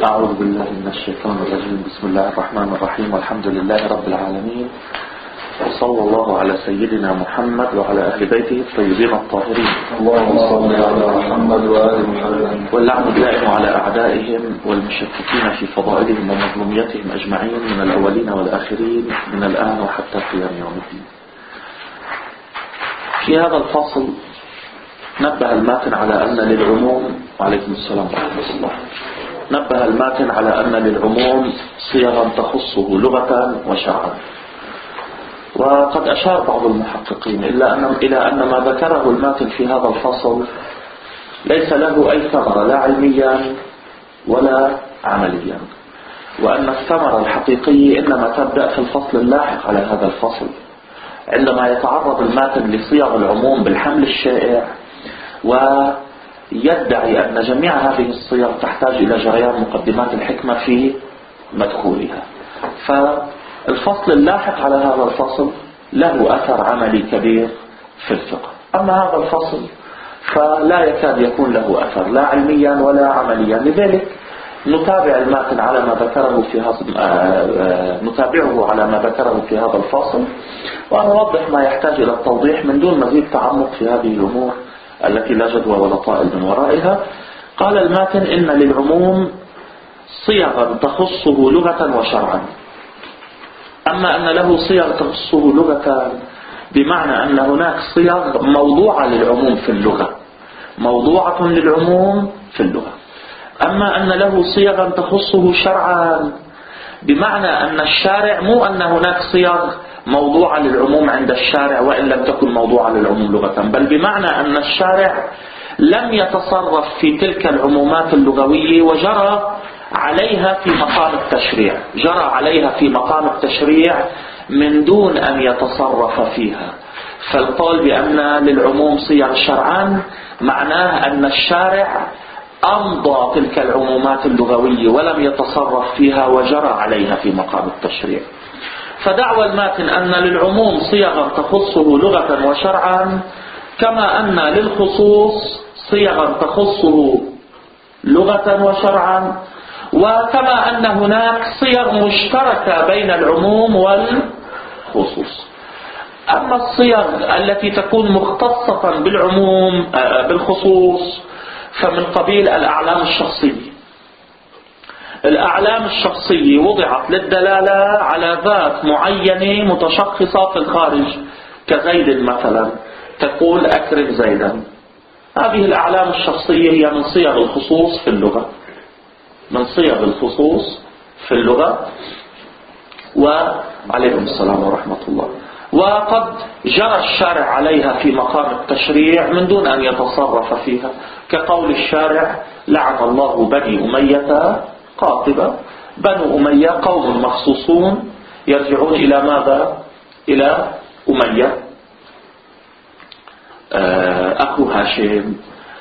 أعوذ بالله من الشيطان الرجيم. بسم الله الرحمن الرحيم، والحمد لله رب العالمين، وصلى الله على سيدنا محمد وعلى أهل بيته الطيبين الطاهرين. اللهم صل على محمد وآل محمد. واللعن الدائم على أعدائهم والمشككين في فضائلهم ومظلوميتهم أجمعين من الأولين والآخرين من الآن وحتى قيام يوم الدين. في هذا الفصل نبه الماتن على أن للعموم، وعليكم السلام ورحمة الله، نبه الماتن على أن للعموم صيغا تخصه لغة وشرعا. وقد أشار بعض المحققين إلى أن ما ذكره الماتن في هذا الفصل ليس له أي ثمرة، لا علميا ولا عمليا، وأن الثمرة الحقيقية إنما تبدأ في الفصل اللاحق على هذا الفصل، عندما يتعرض الماتن لصيغ العموم بالحمل الشائع ويدعي أن جميع هذه الصيغ تحتاج إلى جريان مقدمات الحكمة في مدخولها. فالفصل اللاحق على هذا الفصل له أثر عملي كبير في الفقه، أما هذا الفصل فلا يكاد يكون له أثر لا علميا ولا عمليا. لذلك نتابع الماتن على ما ذكره في نتابعه على ما ذكره في هذا الفصل، ونوضح ما يحتاج إلى التوضيح من دون مزيد تعمق في هذه الأمور التي لا جدوى ولا طائل من ورائها. قال الماتن: إن للعموم صيغا تخصه لغة وشرعا. أما أن له صيغ تخصه لغة بمعنى أن هناك صيغ موضوعة للعموم في اللغة، موضوعة للعموم في اللغة. أما أن له صيغا تخصه شرعا بمعنى أن الشارع، مو أن هناك صيغ موضوعة للعموم عند الشارع وإن لم تكن موضوعة للعموم لغة، بل بمعنى أن الشارع لم يتصرف في تلك العمومات اللغوية وجرى عليها في مقام التشريع، جرى عليها في مقام التشريع من دون أن يتصرف فيها. فالقول بأن للعموم صيغ شرعا معناه أن الشارع أمضى تلك العمومات اللغوية ولم يتصرف فيها وجرى عليها في مقام التشريع. فدعوى الماتن أن للعموم صيغا تخصه لغة وشرعا، كما أن للخصوص صيغا تخصه لغة وشرعا، وكما أن هناك صيغ مشتركة بين العموم والخصوص. أما الصيغ التي تكون مختصة بالعموم بالخصوص فمن قبيل الأعلام الشخصية. الأعلام الشخصية وضعت للدلالة على ذات معينة متشخصة في الخارج، كزيد مثلا، تقول أكرم زيدا. هذه الأعلام الشخصية هي من صيغ الخصوص في اللغة، من صيغ الخصوص في اللغة. وعليكم السلام ورحمة الله. وقد جرى الشارع عليها في مقام التشريع من دون أن يتصرف فيها، كقول الشارع: لعن الله بني أمية قاطبة. بنو أمية قوم مخصوصون يرجعون إلى ماذا؟ إلى أمية أخو هاشم.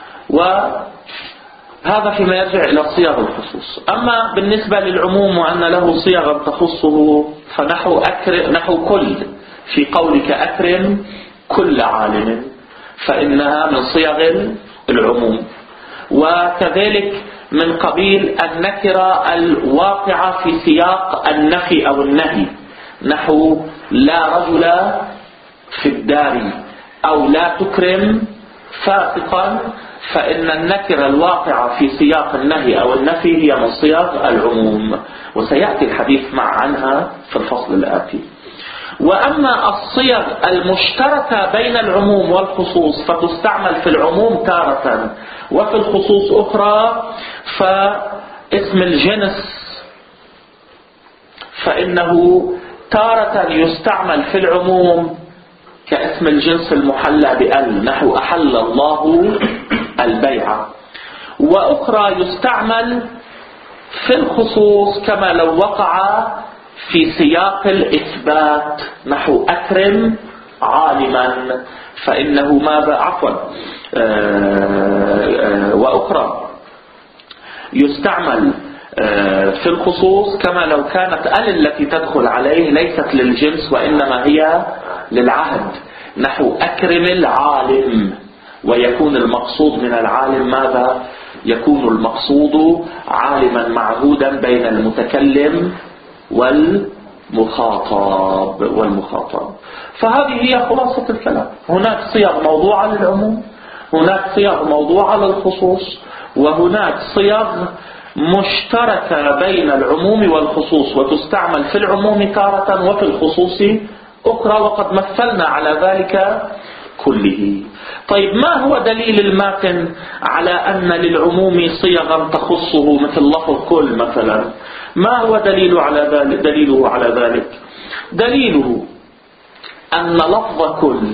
وهذا فيما يرجع إلى صيغ الخصوص. أما بالنسبة للعموم وأن له صيغا تخصه فنحو كل، في قولك أكرم كل عالم، فإنها من صيغ العموم. وكذلك من قبيل النكرة الواقعة في سياق النفي أو النهي، نحو لا رجل في الدار أو لا تكرم فاسقا، فإن النكرة الواقعة في سياق النهي أو النفي هي من صيغ العموم، وسيأتي الحديث عنها في الفصل الآتي. وأما الصيغ المشتركة بين العموم والخصوص فتستعمل في العموم تارة وفي الخصوص أخرى، فاسم الجنس فإنه تارة يستعمل في العموم كاسم الجنس المحلى بأل، نحو أحل الله البيع، وأخرى يستعمل في الخصوص كما لو وقع في سياق الإثبات، نحو أكرم عالما، فإنه ماذا؟ وأخرى يستعمل في الخصوص كما لو كانت ال التي تدخل عليه ليست للجنس وإنما هي للعهد، نحو أكرم العالم، ويكون المقصود من العالم ماذا؟ يكون المقصود عالما معهودا بين المتكلم والمخاطب. فهذه هي خلاصة الكلام. هناك صيغ موضوعة للعموم، هناك صيغ موضوعة للخصوص، وهناك صيغ مشتركة بين العموم والخصوص، وتستعمل في العموم تارة وفي الخصوص أخرى، وقد مثلنا على ذلك كله. طيب ما هو دليل الماتن على أن للعموم صيغا تخصه مثل لفظ كل مثلا؟ ما هو دليله على ذلك؟ دليله أن لفظ كل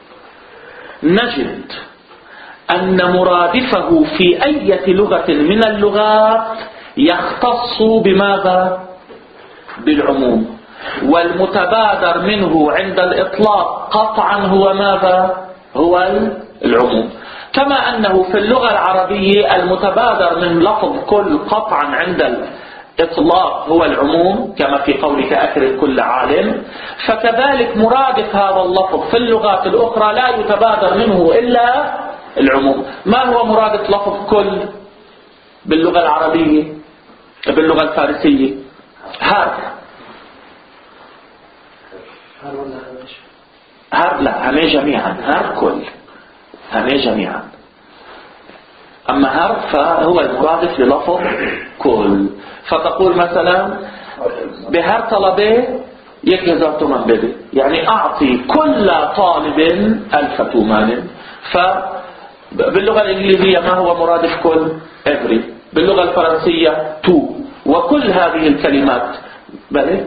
نجد أن مرادفه في أي لغة من اللغات يختص بماذا؟ بالعموم، والمتبادر منه عند الإطلاق قطعا هو ماذا؟ هو العموم. كما أنه في اللغة العربية المتبادر من لفظ كل قطعا عند الإطلاق هو العموم، كما في قولك أكرم كل عالم، فكذلك مرادف هذا اللفظ في اللغات الأخرى لا يتبادر منه إلا العموم. ما هو مرادف لفظ كل باللغة العربية؟ باللغة الفارسية هر لا، همي جميعا، هر كل، همي جميعا. أما هر فهو المرادف للفظ كل. فتقول مثلا بهر طلبه يكذا من بدي، يعني أعطي كل طالب 1000 تومان. فباللغة الإنجليزية ما هو مرادف كل؟ every. باللغة الفرنسية to. وكل هذه الكلمات بلي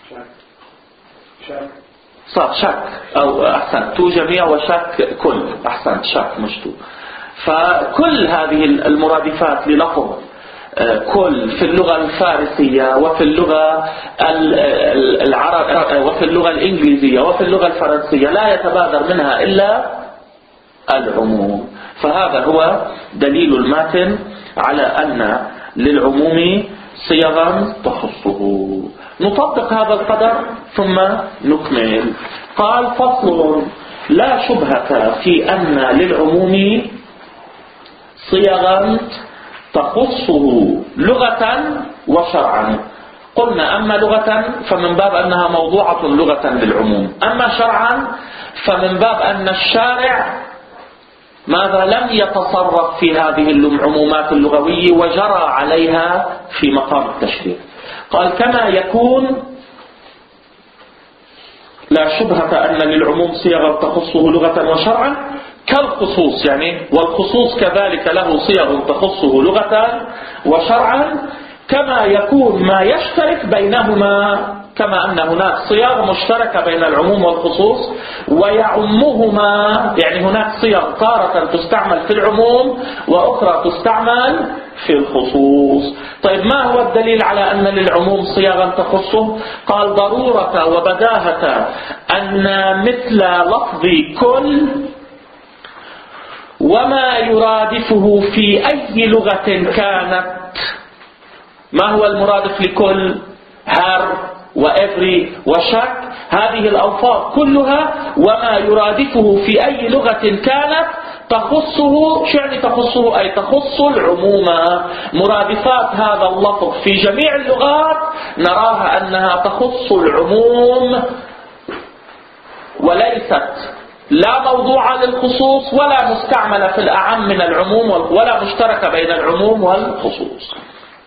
صار شك، أو أحسن تو جميع وشك كل، أحسن شك مش تو. فكل هذه المرادفات للفظ كل في اللغة الفارسية وفي اللغة العربية وفي اللغة الإنجليزية وفي اللغة الفرنسية لا يتبادر منها إلا العموم. فهذا هو دليل الماتن على أن للعموم صيغا تخصه. نطبق هذا القدر ثم نكمل. قال فصل: لا شبهة في أن للعموم صيغا تخصه لغة وشرعا. قلنا أما لغة فمن باب أنها موضوعة لغة للعموم، أما شرعا فمن باب أن الشارع ماذا لم يتصرف في هذه العمومات اللغوية وجرى عليها في مقام التشريع. قال كما يكون لا شبهة أن للعموم صيغا تخصه لغة وشرعا كالخصوص، يعني والخصوص كذلك له صيغ تخصه لغة وشرعا، كما يكون ما يشترك بينهما، كما أن هناك صيغ مشتركة بين العموم والخصوص ويعمهما، يعني هناك صيغ تارة تستعمل في العموم وأخرى تستعمل في الخصوص. طيب ما هو الدليل على أن للعموم صيغا تخصه؟ قال ضرورة وبداهة أن مثل لفظ كل وما يرادفه في أي لغة كانت. ما هو المرادف لكل؟ هر وإفري وشك، هذه الألفاظ كلها وما يرادفه في أي لغة كانت تخصه. شو يعني تخصه؟ أي تخص العموم. مرادفات هذا اللفظ في جميع اللغات نراها أنها تخص العموم وليست لا موضوعة للخصوص ولا مستعملة في الأعم من العموم ولا مشتركة بين العموم والخصوص.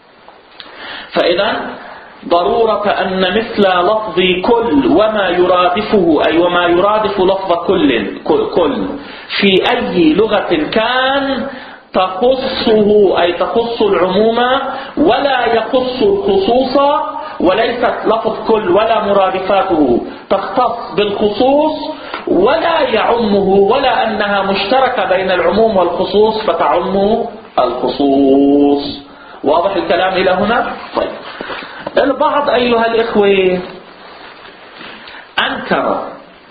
فإذا ضرورة أن مثل لفظ كل وما يرادفه، أي وما يرادف لفظ كل في أي لغة كان تخصه، أي تخص العموم ولا يخص الخصوص، وليست لفظ كل ولا مرادفاته تختص بالخصوص ولا يعمه، ولا أنها مشتركة بين العموم والخصوص فتعم الخصوص. واضح الكلام إلى هنا؟ طيب البعض أيها الإخوة أنكر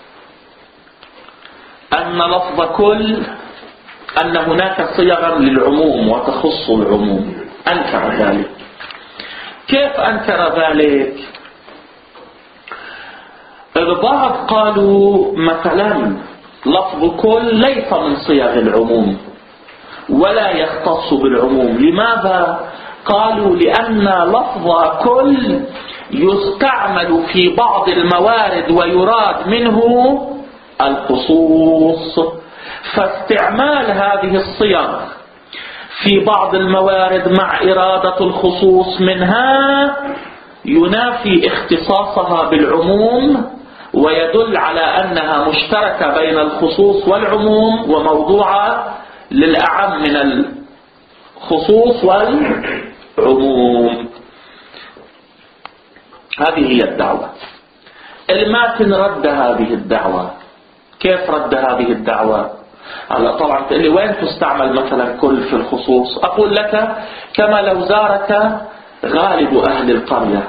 أن لفظ كل أن هناك صيغا للعموم وتخص العموم، أنكر ذلك. كيف أنكر ذلك؟ البعض قالوا مثلا لفظ كل ليس من صيغ العموم ولا يختص بالعموم. لماذا؟ قالوا لأن لفظ كل يستعمل في بعض الموارد ويراد منه الخصوص، فاستعمال هذه الصيغ في بعض الموارد مع إرادة الخصوص منها ينافي اختصاصها بالعموم، ويدل على أنها مشتركة بين الخصوص والعموم وموضوعة للأعم من الخصوص والعموم. هذه هي الدعوة. الماتن رد هذه الدعوة. كيف رد هذه الدعوة؟ هلا طبعا تقول لي وين تستعمل مثلا كل في الخصوص؟ أقول لك كما لو زارك غالب أهل القرية،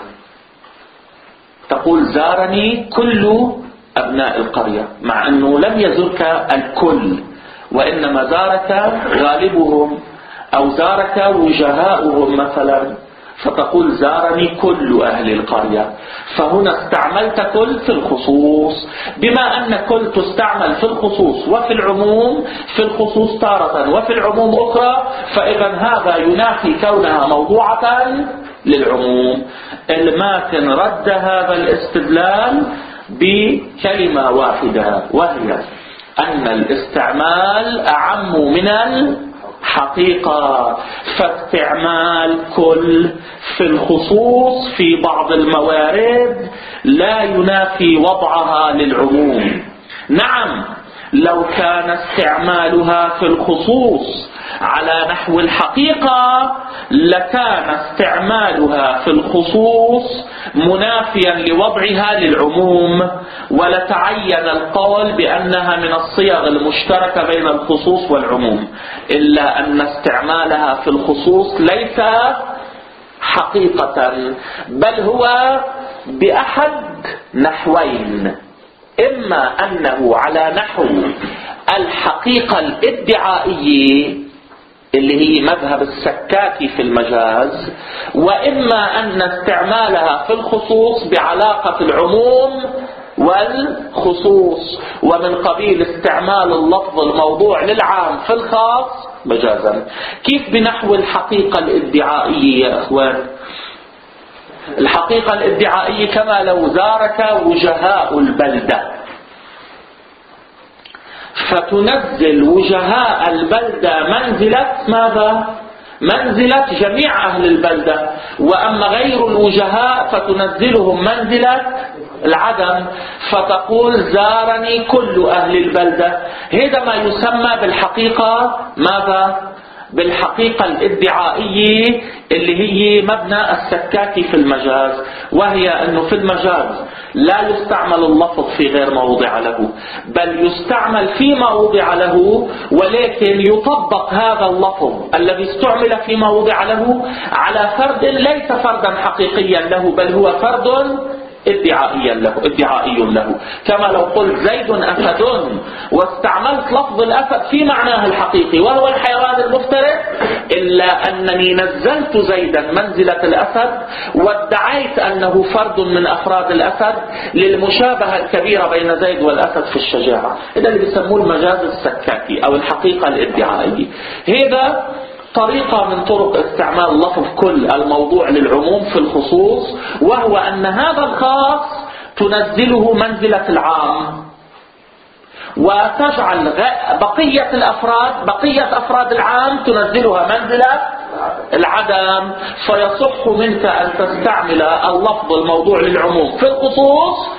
تقول زارني كل أبناء القرية، مع أنه لم يزرك الكل وإنما زارك غالبهم أو زارك وجهاؤهم مثلا، فتقول زارني كل أهل القرية. فهنا استعملت كل في الخصوص، بما أن كل تستعمل في الخصوص وفي العموم، في الخصوص تارة وفي العموم أخرى، فإذا هذا ينافي كونها موضوعة للعموم. الماتن رد هذا الاستدلال بكلمة واحدة، وهي أن الاستعمال أعم من الحقيقة، فاستعمال كل في الخصوص في بعض الموارد لا ينافي وضعها للعموم. نعم، لو كان استعمالها في الخصوص على نحو الحقيقة لكان استعمالها في الخصوص منافيا لوضعها للعموم، ولتعين القول بأنها من الصيغ المشتركة بين الخصوص والعموم، إلا أن استعمالها في الخصوص ليس حقيقة، بل هو بأحد نحوين: إما أنه على نحو الحقيقة الادعائية اللي هي مذهب السكاكي في المجاز، وإما أن استعمالها في الخصوص بعلاقة العموم والخصوص، ومن قبيل استعمال اللفظ الموضوع للعام في الخاص مجازا. كيف بنحو الحقيقة الادعائية يا أخوان؟ الحقيقة الادعائية كما لو زارك وجهاء البلدة، فتنزل وجهاء البلدة منزلة ماذا؟ منزلة جميع أهل البلدة، وأما غير الوجهاء فتنزلهم منزلة العدم، فتقول زارني كل أهل البلدة. هذا ما يسمى بالحقيقة ماذا؟ بالحقيقة الادعائية اللي هي مبنى السكاكي في المجاز، وهي أنه في المجاز لا يستعمل اللفظ في غير ما وضع له، بل يستعمل فيما وضع له، ولكن يطبق هذا اللفظ الذي استعمل فيما وضع له على فرد ليس فردا حقيقيا له، بل هو فرد ادعائي له. كما لو قلت زيد أسد واستعملت لفظ الأسد في معناه الحقيقي وهو الحيوان المفترس، إلا أنني نزلت زيدا منزلة الأسد وادعيت أنه فرد من أفراد الأسد للمشابهة الكبيرة بين زيد والأسد في الشجاعة. هذا اللي بيسموه المجاز السكاكي أو الحقيقة الادعائية. هذا طريقة من طرق استعمال لفظ كل الموضوع للعموم في الخصوص، وهو أن هذا الخاص تنزله منزلة العام، وتجعل بقية أفراد العام تنزلها منزلة العدم، فيصح منك أن تستعمل اللفظ الموضوع للعموم في الخصوص.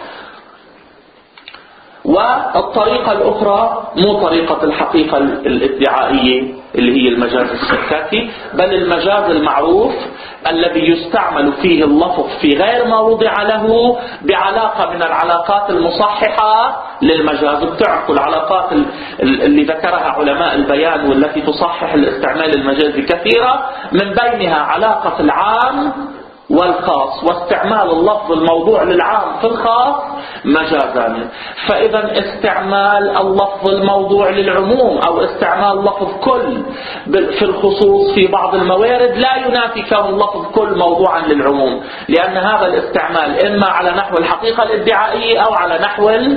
والطريقة الأخرى مو طريقة الحقيقة الادعائية اللي هي المجاز السكاكي، بل المجاز المعروف الذي يستعمل فيه اللفظ في غير ما وضع له بعلاقة من العلاقات المصححة للمجاز. بتعرفوا العلاقات اللي ذكرها علماء البيان والتي تصحح الاستعمال المجازي كثيرة، من بينها علاقة العام والخاص، واستعمال اللفظ الموضوع للعام في الخاص مجازا. فإذا استعمال اللفظ الموضوع للعموم أو استعمال لفظ كل في الخصوص في بعض الموارد لا ينافي كون لفظ كل موضوعا للعموم، لأن هذا الاستعمال إما على نحو الحقيقة الادعائية أو على نحو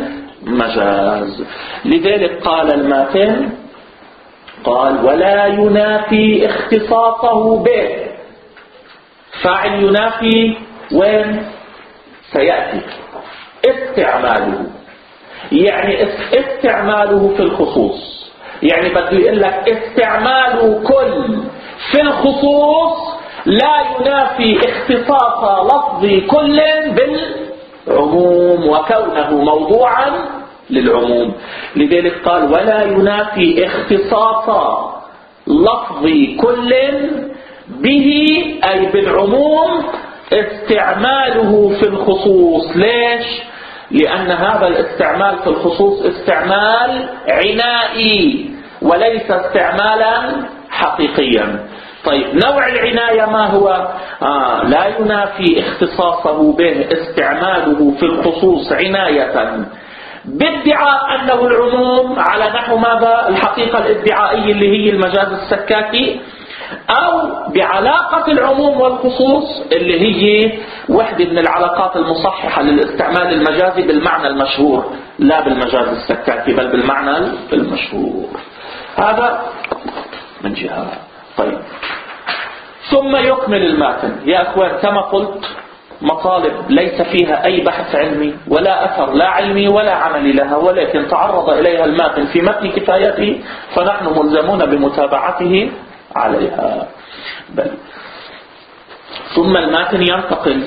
مجاز. لذلك قال الماتن قال ولا ينافي اختصاصه به. فاعل ينافي وين سيأتي استعماله، يعني استعماله في الخصوص، يعني بده يقول لك استعماله كل في الخصوص لا ينافي اختصاص لفظ كل بالعموم وكونه موضوعا للعموم. لذلك قال ولا ينافي اختصاص لفظ كل به أي بالعموم استعماله في الخصوص. ليش؟ لأن هذا الاستعمال في الخصوص استعمال عنائي وليس استعمالا حقيقيا. طيب نوع العناية ما هو؟ لا ينافي اختصاصه به استعماله في الخصوص عناية بادعاء أنه العموم على نحو ماذا؟ الحقيقة الادعائية اللي هي المجاز السكاكي، أو بعلاقة العموم والخصوص اللي هي وحدة من العلاقات المصححة للاستعمال المجازي بالمعنى المشهور، لا بالمجاز السكاكي بل بالمعنى المشهور. هذا من جهة. طيب ثم يكمل الماتن. يا أخوان كما قلت مطالب ليس فيها أي بحث علمي ولا أثر لا علمي ولا عملي لها، ولكن تعرض إليها الماتن في متن كفايته فنحن ملزمون بمتابعته عليها. بل ثم الماتن ينتقل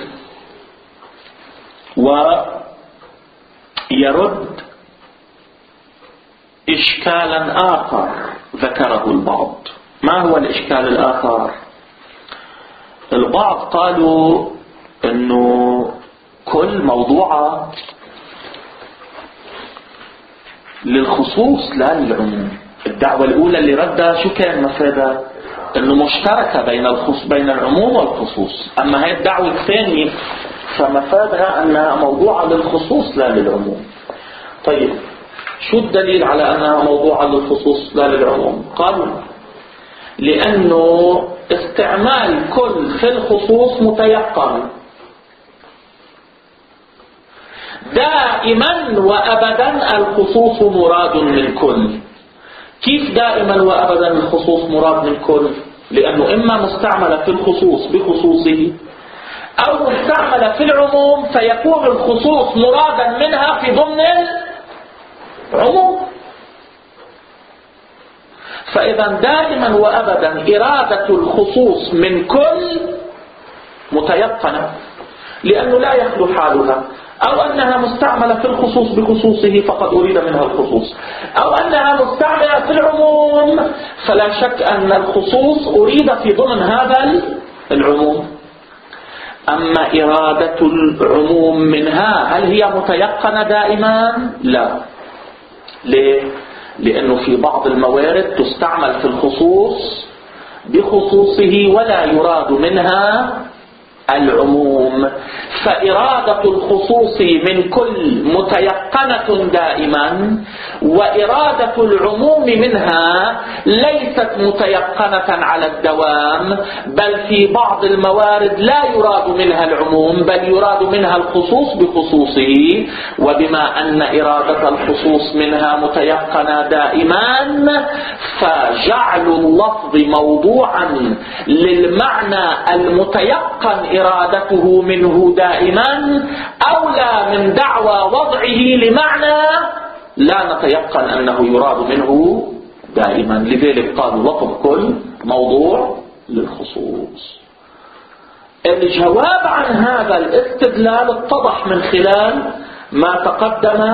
ويرد إشكالا آخر ذكره البعض. ما هو الإشكال الآخر؟ البعض قالوا إنه كل موضوع للخصوص لا للعموم. الدعوة الأولى اللي ردها شو كان مفادها؟ إنه مشتركة بين العموم والخصوص. أما هي الدعوة الثانية فمفادها أنها موضوعة للخصوص لا للعموم. طيب شو الدليل على أنها موضوعة للخصوص لا للعموم؟ قالوا لأنه استعمال كل في الخصوص متيقن دائما وأبدا. الخصوص مراد من كل. كيف دائما وأبدا الخصوص مراد من كل؟ لأنه إما مستعمل في الخصوص بخصوصه أو مستعمل في العموم فيكون الخصوص مرادا منها في ضمن العموم. فإذا دائما وأبدا إرادة الخصوص من كل متيقنة، لأنه لا يخلو حالها أو أنها مستعملة في الخصوص بخصوصه فقد أريد منها الخصوص، أو أنها مستعملة في العموم فلا شك أن الخصوص أريد في ضمن هذا العموم. أما إرادة العموم منها هل هي متيقنة دائما؟ لا. ليه؟ لأنه في بعض الموارد تستعمل في الخصوص بخصوصه ولا يراد منها العموم. فإرادة الخصوص من كل متيقنة دائما، وإرادة العموم منها ليست متيقنة على الدوام، بل في بعض الموارد لا يراد منها العموم بل يراد منها الخصوص بخصوصه. وبما أن إرادة الخصوص منها متيقنة دائما فجعل اللفظ موضوعا للمعنى المتيقن إرادته منه دائما أولى من دعوى وضعه لمعنى لا نتيقن أنه يراد منه دائما. لذلك قالوا لفظ كل موضوع للخصوص. الجواب عن هذا الاستدلال اتضح من خلال ما تقدم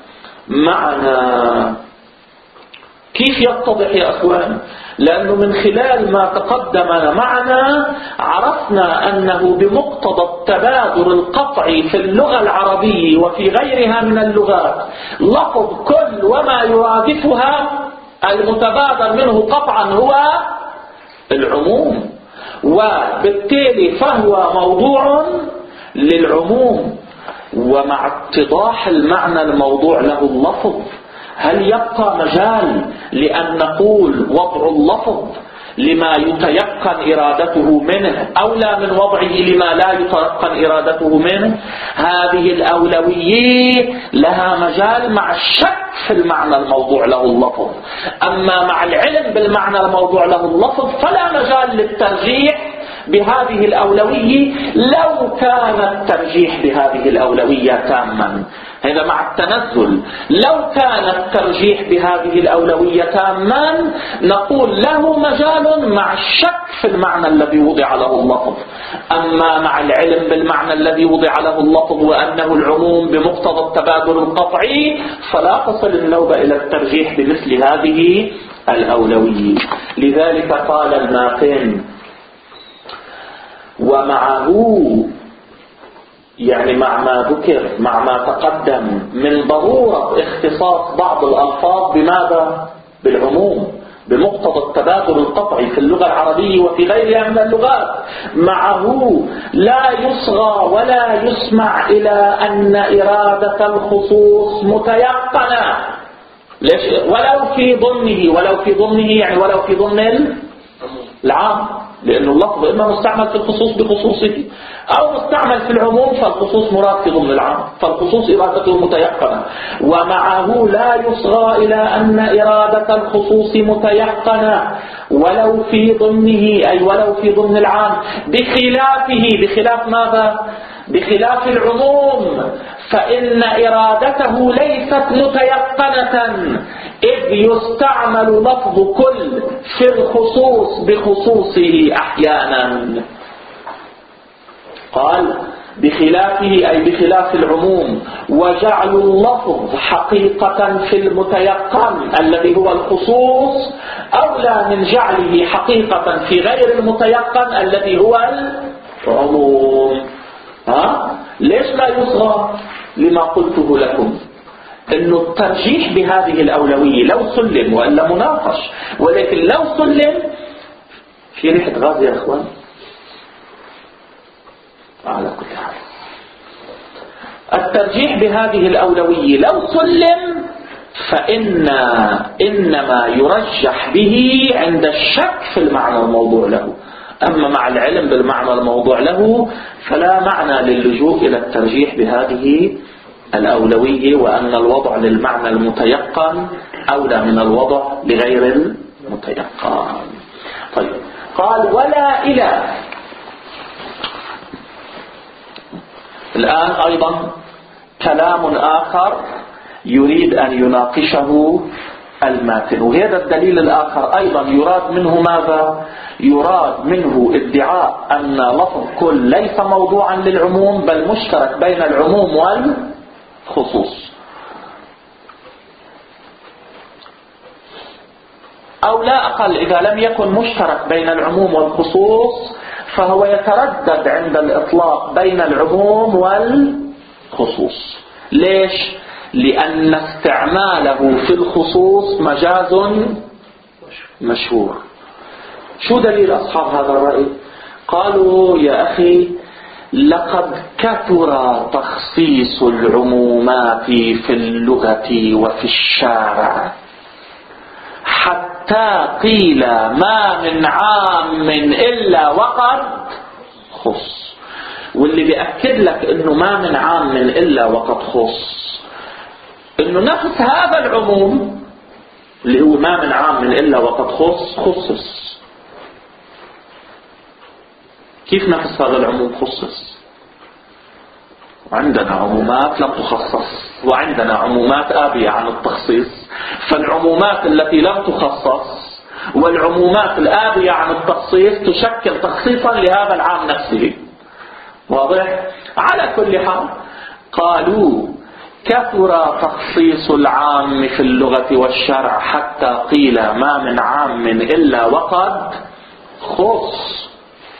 معنا. كيف يتضح يا أخوان؟ لأنه من خلال ما تقدم معنا عرفنا أنه بمقتضى التبادر القطعي في اللغة العربية وفي غيرها من اللغات لفظ كل وما يرادفها المتبادر منه قطعا هو العموم، وبالتالي فهو موضوع للعموم. ومع اتضاح المعنى الموضوع له اللفظ هل يبقى مجال لأن نقول وضع اللفظ لما يتيقن إرادته منه أولى من وضعه لما لا يتيقن إرادته منه. هذه الأولوية لها مجال مع الشك في المعنى الموضوع له اللفظ، أما مع العلم بالمعنى الموضوع له اللفظ فلا مجال للترجيح بهذه الأولوية لو كان الترجيح بهذه الأولوية تاما. هذا مع التنزل. لو كان الترجيح بهذه الأولوية تاما نقول له مجال مع الشك في المعنى الذي وضع له اللفظ، أما مع العلم بالمعنى الذي وضع له اللفظ وأنه العموم بمقتضى التبادل القطعي فلا تصل النوبة إلى الترجيح بمثل هذه الأولوية. لذلك قال الماقن ومعه، يعني مع ما ذكر مع ما تقدم من ضرورة اختصاص بعض الألفاظ بماذا؟ بالعموم بمقتضى التبادل القطعي في اللغة العربية وفي غيرها من اللغات، معه لا يصغى ولا يسمع إلى أن إرادة الخصوص متيقنة. ليش؟ ولو في ضمنه يعني ولو في ضمن العام، لأنه اللفظ إما مستعمل في الخصوص بخصوصه أو مستعمل في العموم فالخصوص مراد في ضمن العام، فالخصوص إرادته متيقنة. ومعه لا يصغى إلى أن إرادة الخصوص متيقنة ولو في ضمنه أي ولو في ضمن العام، بخلاف ماذا؟ بخلاف العموم، فإن إرادته ليست متيقنة إذ يستعمل لفظ كل في الخصوص بخصوصه أحيانا. قال بخلافه أي بخلاف العموم، وجعل اللفظ حقيقة في المتيقن الذي هو الخصوص أولى من جعله حقيقة في غير المتيقن الذي هو العموم. ليش لا يصغى؟ لما قلته لكم انه الترجيح بهذه الأولوية لو سلم وإلا مناقش، ولكن لو سلم في ريحة غاز يا اخوان. على كل حال الترجيح بهذه الأولوية لو سلم إنما يرجح به عند الشك في المعنى الموضوع له، أما مع العلم بالمعنى الموضوع له فلا معنى للجوء إلى الترجيح بهذه الأولوية، وأن الوضع للمعنى المتيقن أولى من الوضع لغير المتيقن. طيب قال ولا إله. الآن أيضا كلام آخر يريد أن يناقشه الماتن، وهذا الدليل الآخر أيضا يراد منه ماذا؟ يراد منه ادعاء أن لفظ كل ليس موضوعا للعموم بل مشترك بين العموم والخصوص، أو لا أقل إذا لم يكن مشترك بين العموم والخصوص فهو يتردد عند الإطلاق بين العموم والخصوص. ليش؟ لأن استعماله في الخصوص مجاز مشهور. شو دليل أصحاب هذا الرأي؟ قالوا يا أخي لقد كثر تخصيص العمومات في اللغة وفي الشارع حتى قيل ما من عام إلا وقد خص. واللي بيأكد لك إنه ما من عام إلا وقد خص إنه نفس هذا العموم اللي هو ما من عام إلا وقد خصص. كيف نفس هذا العموم خصص؟ عندنا عمومات لم تخصص وعندنا عمومات آبية عن التخصيص، فالعمومات التي لم تخصص والعمومات الآبية عن التخصيص تشكل تخصيصا لهذا العام نفسه. واضح؟ على كل حال قالوا كثر تخصيص العام في اللغة والشرع حتى قيل ما من عام إلا وقد خص.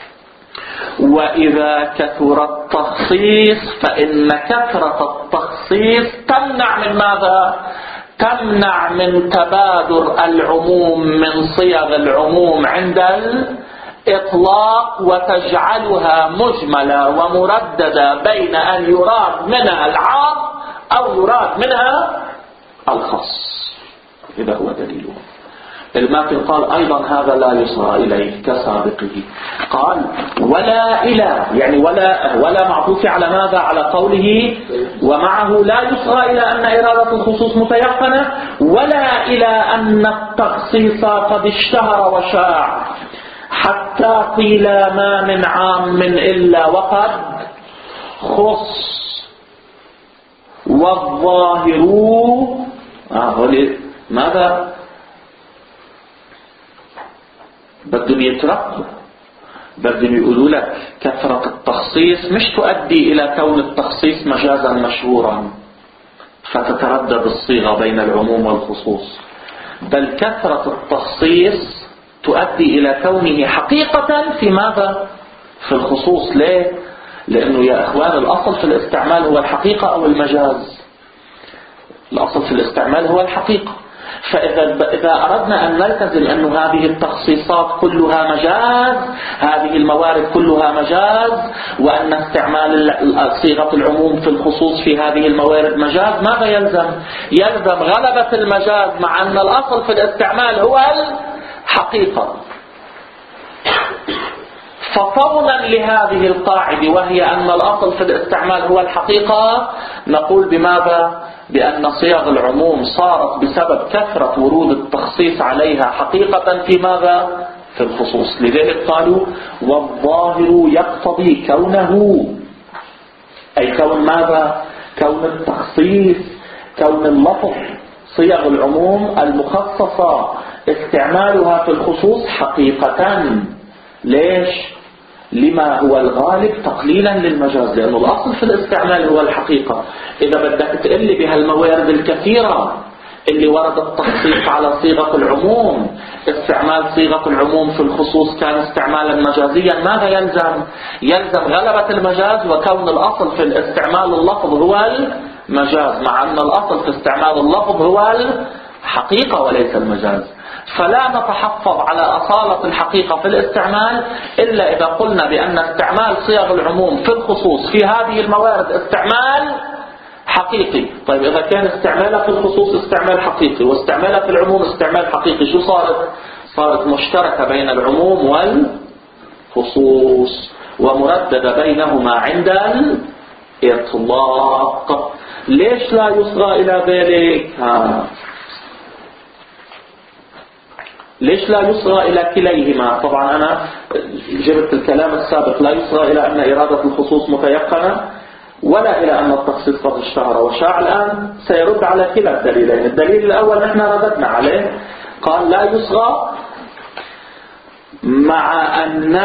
وإذا كثر التخصيص فإن كثرة التخصيص تمنع من ماذا؟ تمنع من تبادر العموم من صيغ العموم عند الإطلاق وتجعلها مجملة ومرددة بين أن يراد منها العام أو يراد منها الخاص. إذا هو دليله. الماتن قال أيضا هذا لا يصغى إليه كسابقه. قال ولا إلى، يعني ولا معطوف على ماذا؟ على قوله ومعه لا يصغى إلى أن إرادة الخصوص متيقنة، ولا إلى أن التخصيص قد اشتهر وشاع حتى قيل ما من عام إلا وقد خص. والظاهر ماذا؟ بدهم يترقوا، بدهم يقولوا لك كثرة التخصيص مش تؤدي إلى كون التخصيص مجازا مشهورا فتتردد الصيغة بين العموم والخصوص، بل كثرة التخصيص تؤدي إلى كونه حقيقة في ماذا؟ في الخصوص. ليه؟ لأنه يا إخوان الأصل في الاستعمال هو الحقيقة أو المجاز. الأصل في الاستعمال هو الحقيقة. فإذا أردنا أن نلتزم أن هذه التخصيصات كلها مجاز، هذه الموارد كلها مجاز، وأن استعمال صيغة العموم في الخصوص في هذه الموارد مجاز، ماذا يلزم؟ يلزم غلبة المجاز مع أن الأصل في الاستعمال هو الحقيقة. فطولا لهذه القاعدة وهي أن الأصل في الاستعمال هو الحقيقة، نقول بماذا؟ بأن صيغ العموم صارت بسبب كثرة ورود التخصيص عليها حقيقة في ماذا؟ في الخصوص. لذلك قالوا والظاهر يقتضي كونه، أي كون ماذا؟ كون التخصيص، كون اللفظ صيغ العموم المخصصة استعمالها في الخصوص حقيقة. ليش؟ لما هو الغالب تقليلا للمجاز، لأنه الأصل في الاستعمال هو الحقيقة. إذا بدك تقلي بهالموارد الكثيرة اللي ورد التخصيص على صيغة العموم، استعمال صيغة العموم في الخصوص كان استعمالا مجازيا، ماذا يلزم؟ يلزم غلبة المجاز وكون الأصل في الاستعمال اللفظ هو المجاز، مع أن الأصل في استعمال اللفظ هو الحقيقة وليس المجاز. فلا نتحفظ على أصالة الحقيقة في الاستعمال إلا إذا قلنا بأن استعمال صيغ العموم في الخصوص في هذه الموارد استعمال حقيقي. طيب إذا كان استعمالها في الخصوص استعمال حقيقي واستعمالها في العموم استعمال حقيقي، شو صارت؟ صارت مشتركة بين العموم والخصوص ومرددة بينهما عند الإطلاق. ليش لا يصغى إلى ذلك؟ ليش لا يصغى إلى كليهما؟ طبعا أنا جبت الكلام السابق، لا يصغى إلى أن إرادة الخصوص متيقنة ولا إلى أن التخصيص قد اشتهر وشاع. الآن سيرد على كلا الدليلين. الدليل الأول نحن رددنا عليه، قال لا يصغى مع أن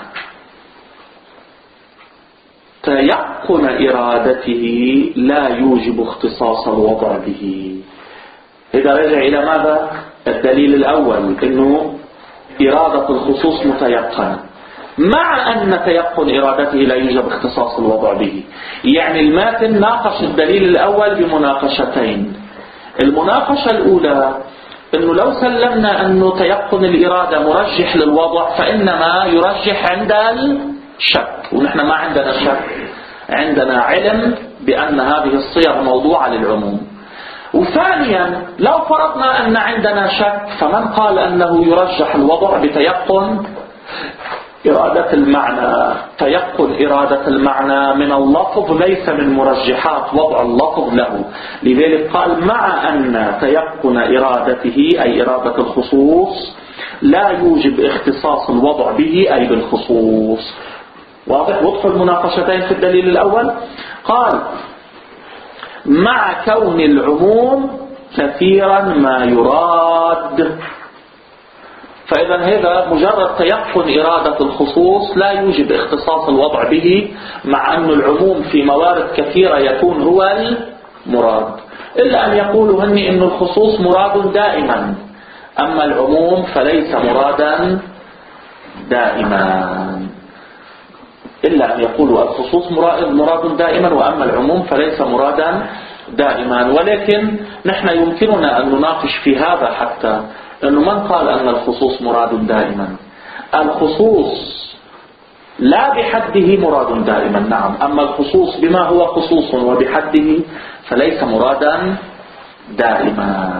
تيقن إرادته لا يوجب اختصاص الوضع به. إذا رجع إلى ماذا؟ الدليل الأول إنه إرادة الخصوص متيقنة مع أن تيقن إرادته لا يوجب اختصاص الوضع به. يعني الماتن ناقش الدليل الأول بمناقشتين. المناقشة الأولى إنه لو سلمنا أنه تيقن الإرادة مرجح للوضع فإنما يرجح عند الشك، ونحن ما عندنا شك، عندنا علم بأن هذه الصيغ موضوعة للعموم. وثانيا لو فرضنا أن عندنا شك، فمن قال أنه يرجح الوضع بتيقن إرادة المعنى؟ تيقن إرادة المعنى من اللفظ ليس من مرجحات وضع اللفظ له. لذلك قال مع أن تيقن إرادته أي إرادة الخصوص لا يوجب اختصاص الوضع به أي بالخصوص. واضح؟ وضح المناقشتين في الدليل الأول. قال مع كون العموم كثيرا ما يراد. فإذا هذا مجرد تيقن إرادة الخصوص لا يوجب اختصاص الوضع به، مع أن العموم في موارد كثيرة يكون هو المراد، إلا أن يقولوا هني أن الخصوص مراد دائما، أما العموم فليس مرادا دائما. إلا أن يقولوا الخصوص مراد دائما وأما العموم فليس مرادا دائما. ولكن نحن يمكننا أن نناقش في هذا حتى أنه من قال أن الخصوص مراد دائما؟ الخصوص لا بحده مراد دائما، نعم، أما الخصوص بما هو خصوص وبحده فليس مرادا دائما.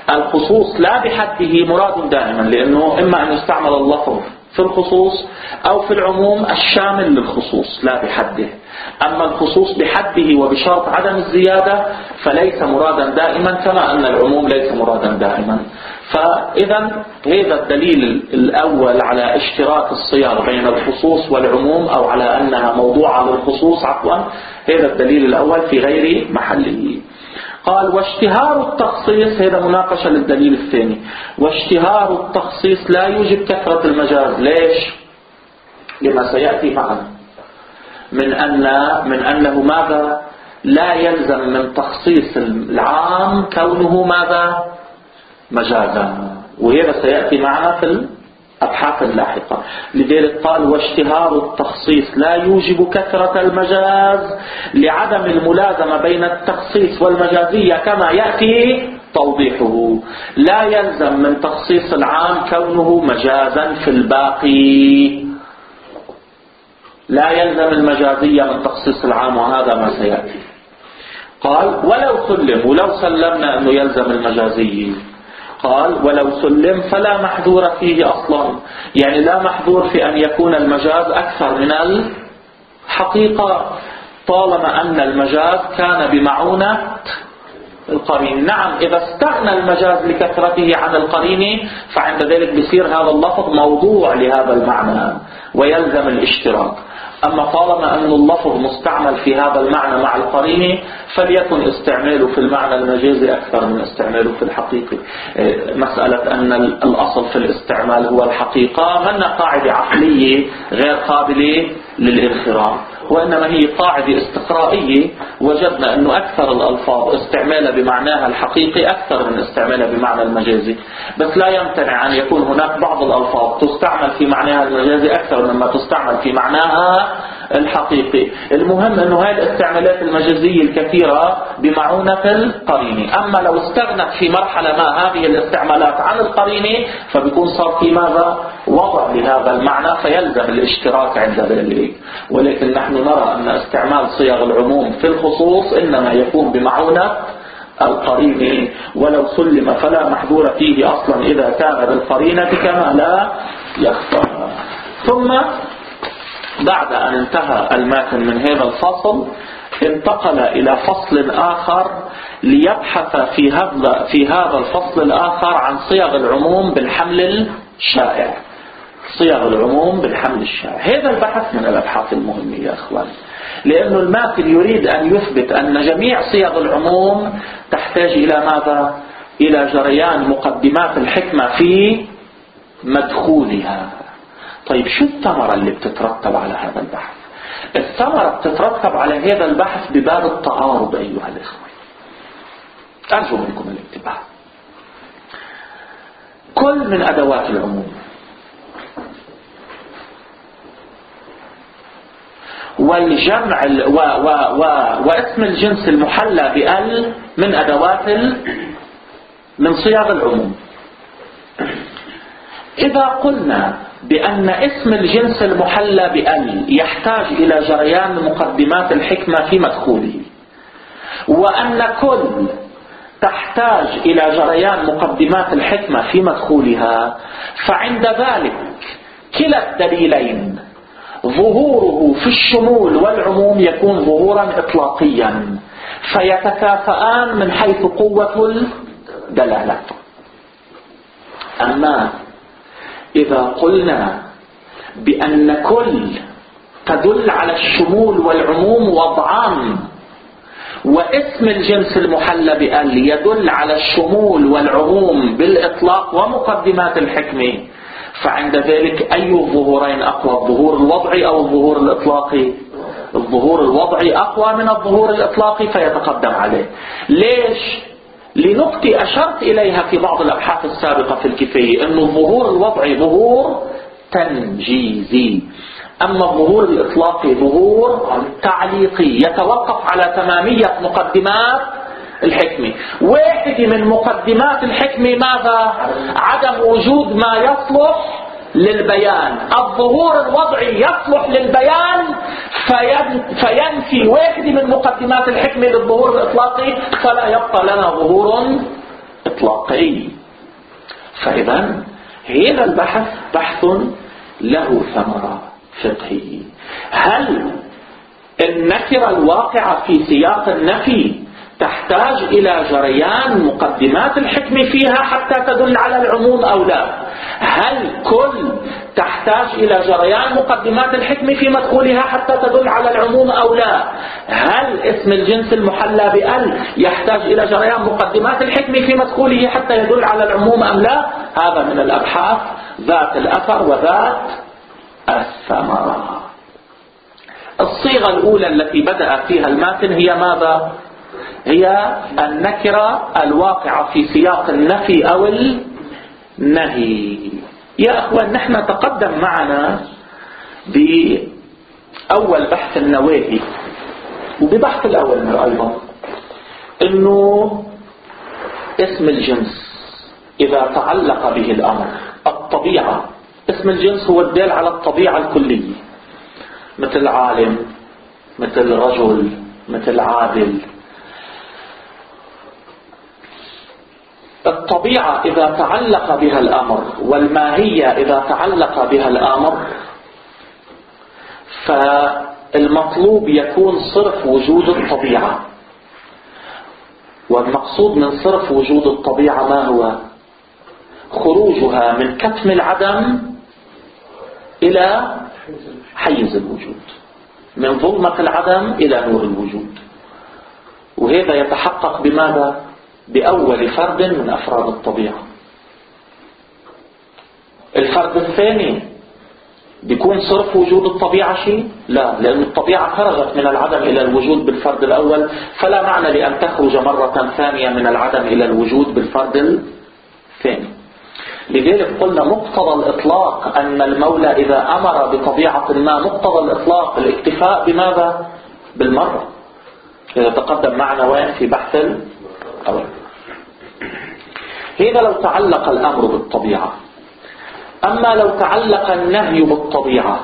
الخصوص لا بحده مراد دائما، لأنه إما أن يستعمل اللفظ في الخصوص أو في العموم الشامل للخصوص لا بحده. أما الخصوص بحده وبشرط عدم الزيادة فليس مرادا دائما، كما أن العموم ليس مرادا دائما. فإذا هذا الدليل الأول على اشتراك الصيغ بين الخصوص والعموم، أو على أنها موضوعة للخصوص عفوا، هذا الدليل الأول في غير محله. قال واشتهار التخصيص، هذا مناقشة للدليل الثاني. واشتهار التخصيص لا يوجب كثرة المجاز. ليش؟ لما سيأتي معنا من أنه ماذا؟ لا يلزم من تخصيص العام كونه ماذا؟ مجازا، وهذا سيأتي معنا في الأبحاث اللاحقة. لذلك قال واشتهار التخصيص لا يوجب كثرة المجاز لعدم الملازمة بين التخصيص والمجازية كما يأتي توضيحه. لا يلزم من تخصيص العام كونه مجازا في الباقي، لا يلزم المجازية من تخصيص العام، وهذا ما سيأتي. قال ولو سلمنا أنه يلزم المجازي، قال ولو سلم فلا محذور فيه أصلا، يعني لا محذور في أن يكون المجاز أكثر من الحقيقة طالما أن المجاز كان بمعونة القرين. نعم، إذا استغنى المجاز لكثرته عن القرين فعند ذلك بيصير هذا اللفظ موضوع لهذا المعنى ويلزم الاشتراك. أما طالما أن اللفظ مستعمل في هذا المعنى مع القرين فليكن استعماله في المعنى المجازي أكثر من استعماله في الحقيقي. مسألة أن الأصل في الاستعمال هو الحقيقة من قاعدة عقلية غير قابلة للانخراط، وإنما هي قاعدة استقرائية. وجدنا أنه أكثر الألفاظ استعمالها بمعناها الحقيقي أكثر من استعمالها بمعنى المجازي، بس لا يمتنع أن يكون هناك بعض الألفاظ تستعمل في معناها المجازي أكثر مما تستعمل في معناها الحقيقي. المهم أنه هذه الاستعمالات المجازية الكثيرة بمعونة القرينة. أما لو استغنت في مرحلة ما هذه الاستعمالات عن القرينة فبيكون صار في ماذا؟ وضع لهذا المعنى فيلزم الاشتراك عند ذلك. ولكن نحن نرى أن استعمال صيغ العموم في الخصوص إنما يكون بمعونة القرينة. ولو سلم فلا محذور فيه أصلا إذا كان بالقرينة كما لا يخفى. ثم بعد أن انتهى الماتن من هذا الفصل انتقل إلى فصل آخر ليبحث في هذا الفصل الآخر عن صيغ العموم بالحمل الشائع. صيغ العموم بالحمل الشائع، هذا البحث من الأبحاث المهمة يا أخوان، لأنه الماتن يريد أن يثبت أن جميع صيغ العموم تحتاج إلى ماذا؟ إلى جريان مقدمات الحكمة في مدخولها. طيب شو الثمرة اللي بتترتب على هذا البحث؟ الثمرة بتترتب على هذا البحث بباب التعارض أيها الإخوة. أرجو منكم الانتباه. كل من أدوات العموم والجمع واسم الجنس المحلى بأل من أدوات من صيغ العموم. إذا قلنا بأن اسم الجنس المحلى بأل يحتاج إلى جريان مقدمات الحكمة في مدخوله، وأن كل تحتاج إلى جريان مقدمات الحكمة في مدخولها، فعند ذلك كلا الدليلين ظهوره في الشمول والعموم يكون ظهورا إطلاقيا، فيتكافئان من حيث قوة الدلالة. أما إذا قلنا بأن كل تدل على الشمول والعموم وضعان، واسم الجنس المحلى بأل يدل على الشمول والعموم بالإطلاق ومقدمات الحكمة، فعند ذلك أي الظهورين أقوى؟ الظهور الوضعي أو الظهور الإطلاقي؟ الظهور الوضعي أقوى من الظهور الإطلاقي فيتقدم عليه. ليش؟ لنقطة أشرت إليها في بعض الأبحاث السابقة في الكفاية، أن الظهور الوضعي ظهور تنجيزي، أما الظهور الإطلاقي ظهور تعليقي يتوقف على تمامية مقدمات الحكمة. واحد من مقدمات الحكمة ماذا؟ عدم وجود ما يصلح للبيان. الظهور الوضعي يصلح للبيان فينفي واحد من مقدمات الحكمة للظهور الإطلاقي، فلا يبقى لنا ظهور إطلاقي. فإذا هذا البحث بحث له ثمرة فقهية. هل النكرة الواقعة في سياق النفي تحتاج إلى جريان مقدمات الحكم فيها حتى تدل على العموم أو لا؟ هل كل تحتاج إلى جريان مقدمات الحكم في مدخولها حتى تدل على العموم أو لا؟ هل اسم الجنس المحلى بأل يحتاج إلى جريان مقدمات الحكم في مدخوله حتى يدل على العموم أم لا؟ هذا من الأبحاث ذات الأثر وذات الثمرة. الصيغة الأولى التي بدأ فيها الماتن هي ماذا؟ هي النكرة الواقعة في سياق النفي أو النهي. يا أخوان، نحن تقدم معنا بأول بحث النواهي وببحث الأول أيضا أنه اسم الجنس إذا تعلق به الأمر الطبيعة، اسم الجنس هو الدال على الطبيعة الكلية، مثل عالم، مثل رجل، مثل عادل. الطبيعة إذا تعلق بها الأمر والماهية إذا تعلق بها الأمر، فالمطلوب يكون صرف وجود الطبيعة. والمقصود من صرف وجود الطبيعة ما هو؟ خروجها من كتم العدم إلى حيز الوجود، من ظلمة العدم إلى نور الوجود. وهذا يتحقق بماذا؟ بأول فرد من أفراد الطبيعة. الفرد الثاني بيكون صرف وجود الطبيعة شيء؟ لا، لأن الطبيعة خرجت من العدم إلى الوجود بالفرد الأول، فلا معنى لأن تخرج مرة ثانية من العدم إلى الوجود بالفرد الثاني. لذلك قلنا مقتضى الإطلاق أن المولى إذا أمر بطبيعة ما مقتضى الإطلاق الاكتفاء بماذا؟ بالمرة. إذا تقدم معنا وين في بحث الأول. هذا لو تعلق الأمر بالطبيعة. أما لو تعلق النهي بالطبيعة،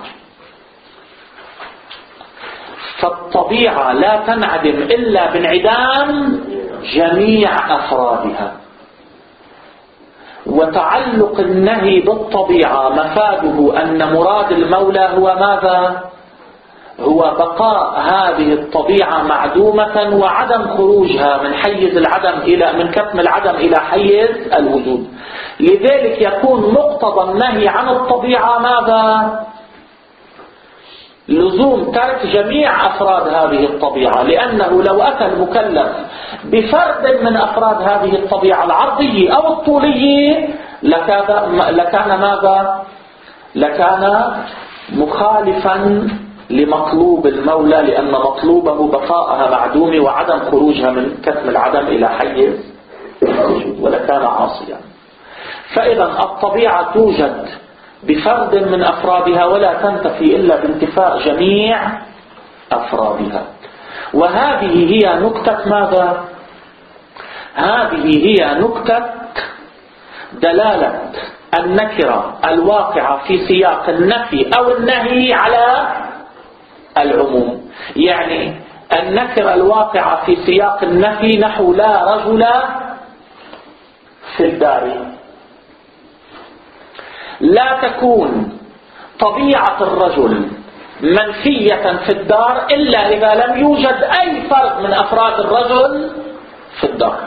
فالطبيعة لا تنعدم إلا بانعدام جميع أفرادها. وتعلق النهي بالطبيعة مفاده أن مراد المولى هو ماذا؟ هو بقاء هذه الطبيعة معدومة وعدم خروجها من حيز العدم من كتم العدم إلى حيز الوجود. لذلك يكون مقتضى النهي عن الطبيعة ماذا؟ لزوم ترك جميع أفراد هذه الطبيعة، لأنه لو أتى المكلف بفرد من أفراد هذه الطبيعة العرضية أو الطولية لكان ماذا؟ لكان مخالفا لمطلوب المولى، لأن مطلوبه بقاءها معدومة وعدم خروجها من كتم العدم إلى حيز الوجود، ولكان عاصيا. فإذا الطبيعة توجد بفرد من أفرادها ولا تنتفي إلا بانتفاء جميع أفرادها. وهذه هي نكتة ماذا؟ هذه هي نكتة دلالة النكرة الواقعة في سياق النفي أو النهي على العموم. يعني النكرة الواقعة في سياق النفي نحو لا رجل في الدار، لا تكون طبيعة الرجل منفية في الدار إلا إذا لم يوجد أي فرد من أفراد الرجل في الدار.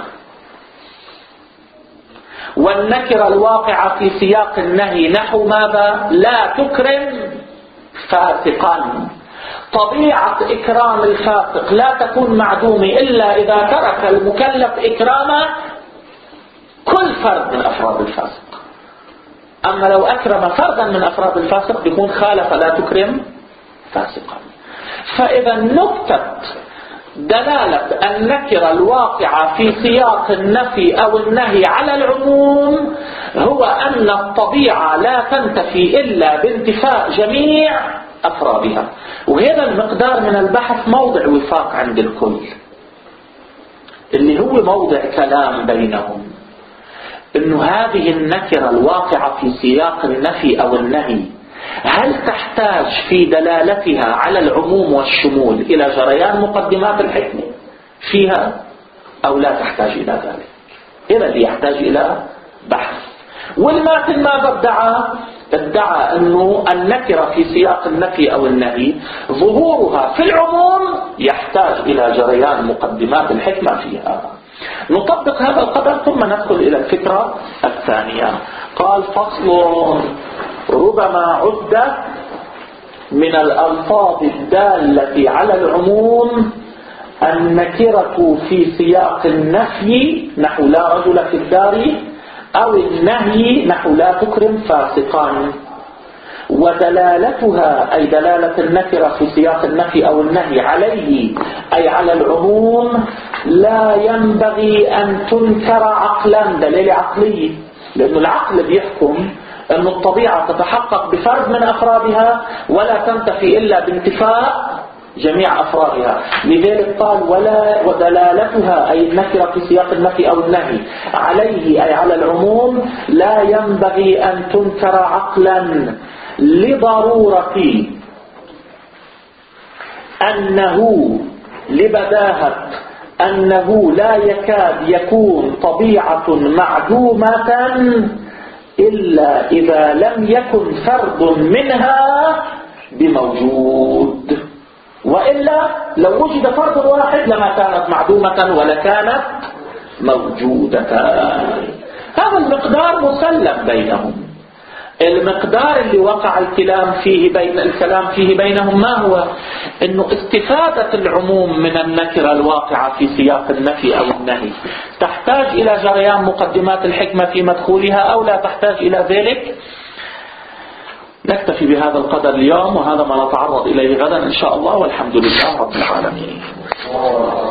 والنكرة الواقعة في سياق النهي نحو ماذا؟ لا تكرم فاسقا. طبيعة إكرام الفاسق لا تكون معدومة إلا إذا ترك المكلف إكرام كل فرد من أفراد الفاسق. أما لو أكرم فردا من أفراد الفاسق بيكون خالف لا تكرم فاسقا. فإذا نكتة دلالة النكرة الواقعة في سياق النفي أو النهي على العموم هو أن الطبيعة لا تنتفي إلا بانتفاء جميع أفرادها. وهذا المقدار من البحث موضع وفاق عند الكل، اللي هو موضع كلام بينهم، إنه هذه النكرة الواقعة في سياق النفي أو النهي هل تحتاج في دلالتها على العموم والشمول إلى جريان مقدمات الحكمة فيها أو لا تحتاج إلى ذلك؟ هنا اللي يحتاج إلى بحث. والماتن ماذا ادعى أنه النكرة في سياق النفي أو النهي ظهورها في العموم يحتاج إلى جريان مقدمات الحكمة فيها. نطبق هذا القدر ثم ندخل إلى الفكرة الثانية. قال فصل: ربما عد من الألفاظ الدالة على العموم النكرة في سياق النفي نحو لا رجل في الدار، أو النهي نحو لا تكرم فاسقا، ودلالتها أي دلالة النكرة في سياق النفي أو النهي عليه أي على العموم لا ينبغي أن تنكر عقلا، دليل عقلي، لأن العقل بيحكم أن الطبيعة تتحقق بفرد من أفرادها ولا تنتفي إلا بانتفاء جميع أفرادها. لذلك قال ودلالتها أي النكرة في سياق النفي أو النهي عليه أي على العموم لا ينبغي أن تنكر عقلا لضرورة أنه لبداهة أنه لا يكاد يكون طبيعة معدومة إلا إذا لم يكن فرد منها بموجود، وإلا لو وجد فرد واحد لما كانت معدومة ولا كانت موجودة. هذا المقدار مسلم بينهم. المقدار اللي وقع الكلام فيه بينهم ما هو؟ انه استفادة العموم من النكرة الواقعة في سياق النفي او النهي تحتاج الى جريان مقدمات الحكمة في مدخولها او لا تحتاج الى ذلك. نكتفي بهذا القدر اليوم، وهذا ما نتعرض اليه غدا ان شاء الله، والحمد لله رب العالمين.